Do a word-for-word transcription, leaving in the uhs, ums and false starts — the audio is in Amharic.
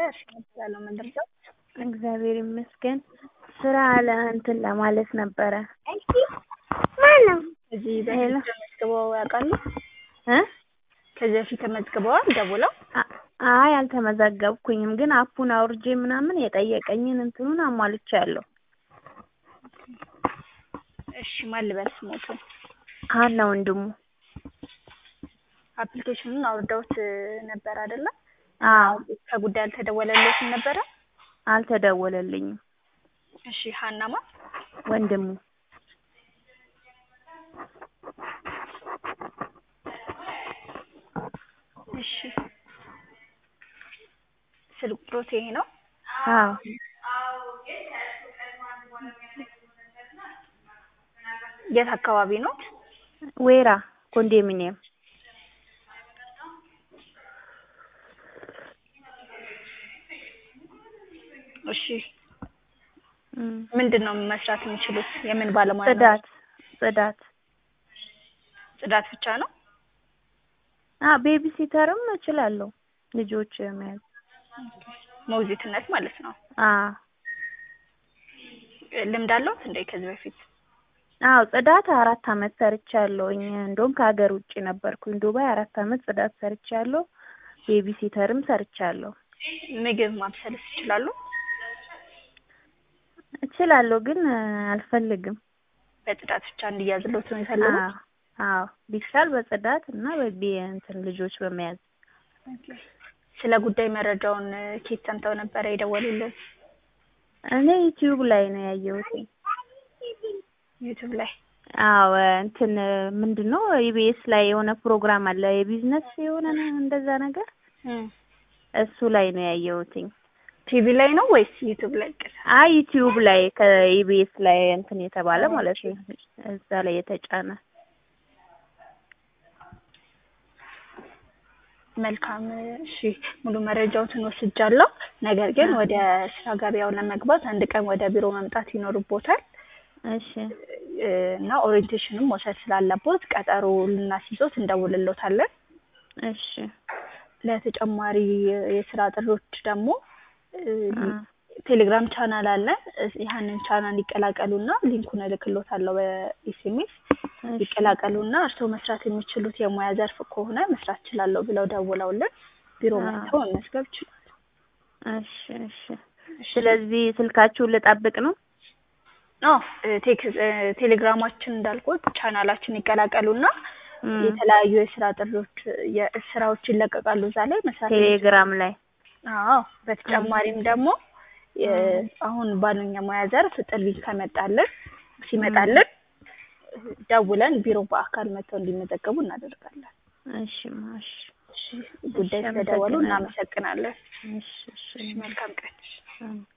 እሺ ያለው ምንድነው? እግዚአብሔር ይመስገን ስራ አለ እንትን ለማለት ነበረ። እሺ ማነው? እዚህ በፊት ተመዝግበው ያውቃሉ? እ ከዚህ በፊት ተመዝግበዋል ደውለው? አይ አልተመዘገብኩኝም፣ ግን አፑን አውርጄ ምናምን የጠየቀኝን እንትኑን አሟልቻለሁ። እሺ ማን ልበል ስሞቱን? ሀና ወንድሙ። አፕሊኬሽኑን አውርደውት ነበር አይደለ? አዎ። ከጉዳይ አልተደወለለትም ነበረ? አልተደወለልኝም። እሺ ሀናማ ወንድሙ። እሺ ስልክ ቁጥሮት ይሄ ነው? አዎ። የት አካባቢ ነው? ወይራ ኮንዶሚኒየም። እሺ ምንድነው መስራት የሚችሉት? የምን ባለሙያ ነው? ጽዳት ጽዳት ጽዳት ብቻ ነው? አ ቤቢ ሲተርም እችላለሁ። ልጆች መያዝ ሞግዚትነት ማለት ነው? አ ልምድ አለዎት እንዴ ከዚህ በፊት? አዎ ጽዳት አራት አመት ሰርቻለሁኝ። እንደውም ከሀገር ውጪ ነበርኩኝ ዱባይ አራት አመት ጽዳት ሰርቻለሁ። ቤቢ ሲተርም ሰርቻለሁ። ምግብ ማብሰልስ ይችላሉ? እችላለሁ ግን አልፈልግም። በጽዳት ብቻ እንዲያዝልዎት ነው የሚፈልጉት? አዎ ቢቻል በጽዳት እና በቢ እንትን ልጆች በመያዝ። ስለ ጉዳይ መረጃውን ከየት ሰምተው ነበር የደወሉልን? እኔ ዩቲዩብ ላይ ነው ያየሁት። ዩቲዩብ ላይ? አዎ እንትን ምንድነው ኢቢኤስ ላይ የሆነ ፕሮግራም አለ የቢዝነስ የሆነ እንደዛ ነገር እሱ ላይ ነው ያየሁትኝ። ቲቪ ላይ ነው ወይስ ዩቲዩብ ላይ? አይ ዩቲዩብ ላይ ከኢቢኤስ ላይ እንትን የተባለ ማለት ነው እዛ ላይ የተጫነ። መልካም እሺ ሙሉ መረጃዎትን ወስጃለሁ። ነገር ግን ወደ ስራ ገበያው ለመግባት አንድ ቀን ወደ ቢሮ መምጣት ይኖርቦታል። እሺ እና ኦሪንቴሽንም መውሰድ ስላለቦት ቀጠሮ ልናስይዞት እንደውልልዎታለን። እሺ ለተጨማሪ የስራ ጥሪዎች ደግሞ ቴሌግራም ቻናል አለ። ያንን ቻናል ይቀላቀሉና ሊንኩን እልክልዎታለሁ በኤስኤምኤስ ይቀላቀሉና እርስዎ መስራት የሚችሉት የሙያ ዘርፍ ከሆነ መስራት እችላለሁ ብለው ደውለውልን ቢሮ መጥተው መመዝገብ ይችላሉ። እሺ እሺ ስለዚህ ስልካችሁን ልጠብቅ ነው? አዎ ቴሌግራማችን እንዳልኩት ቻናላችን ይቀላቀሉና የተለያዩ የስራ ጥሪዎች የስራዎች ይለቀቃሉ እዛ ላይ መስራት ቴሌግራም ላይ። አዎ በተጨማሪም ደግሞ አሁን ባሉኝ ሙያ ዘርፍ ጥሪ ከመጣልን ሲመጣልን ደውለን ቢሮ በአካል መጥተው እንዲመዘገቡ እናደርጋለን። እሺ ማሽ እሺ ጉዳይ ስለደወሉ እናመሰግናለን። እሺ እሺ መልካም ቀን።